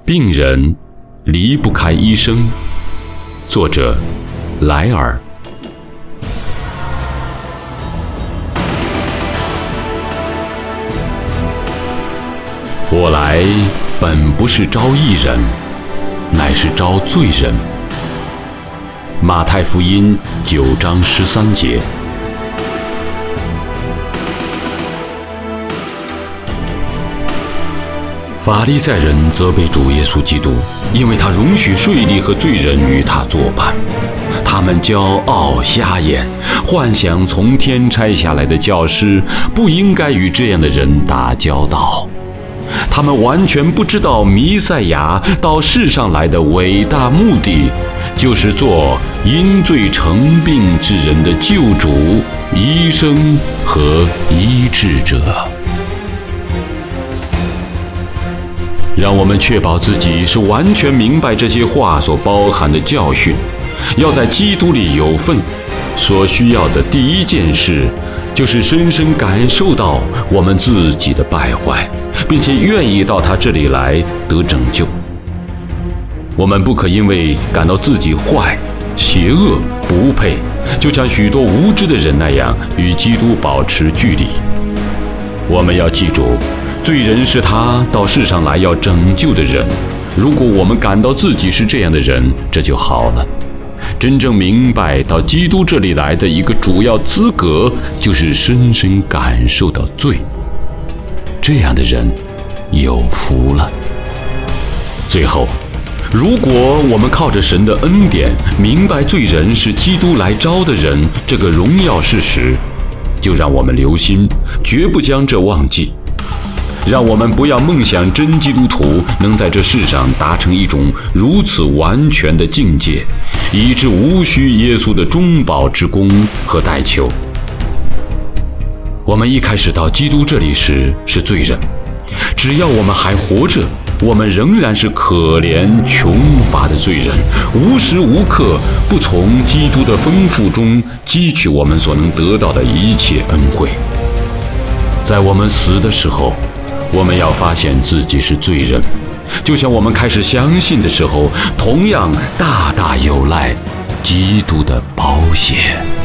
病人离不开医生。作者莱尔。我来本不是招义人，乃是招罪人。马太福音9章13节。法利赛人责备主耶稣基督，因为他容许税吏和罪人与他作伴。他们骄傲瞎眼，幻想从天拆下来的教师不应该与这样的人打交道。他们完全不知道弥赛亚到世上来的伟大目的，就是做因罪成病之人的救主、医生和医治者。让我们确保自己是完全明白这些话所包含的教训，要在基督里有份。所需要的第一件事，就是深深感受到我们自己的败坏，并且愿意到他这里来得拯救。我们不可因为感到自己坏、邪恶、不配，就像许多无知的人那样与基督保持距离。我们要记住，罪人是他到世上来要拯救的人。如果我们感到自己是这样的人，这就好了。真正明白到基督这里来的一个主要资格，就是深深感受到罪。这样的人有福了。最后，如果我们靠着神的恩典，明白罪人是基督来招的人这个荣耀事实，就让我们留心，绝不将这忘记。让我们不要梦想真基督徒能在这世上达成一种如此完全的境界，以致无需耶稣的中保之功和代求。我们一开始到基督这里时是罪人，只要我们还活着，我们仍然是可怜穷乏的罪人，无时无刻不从基督的丰富中汲取我们所能得到的一切恩惠。在我们死的时候，我们要发现自己是罪人，就像我们开始相信的时候，同样大大有赖基督的宝血。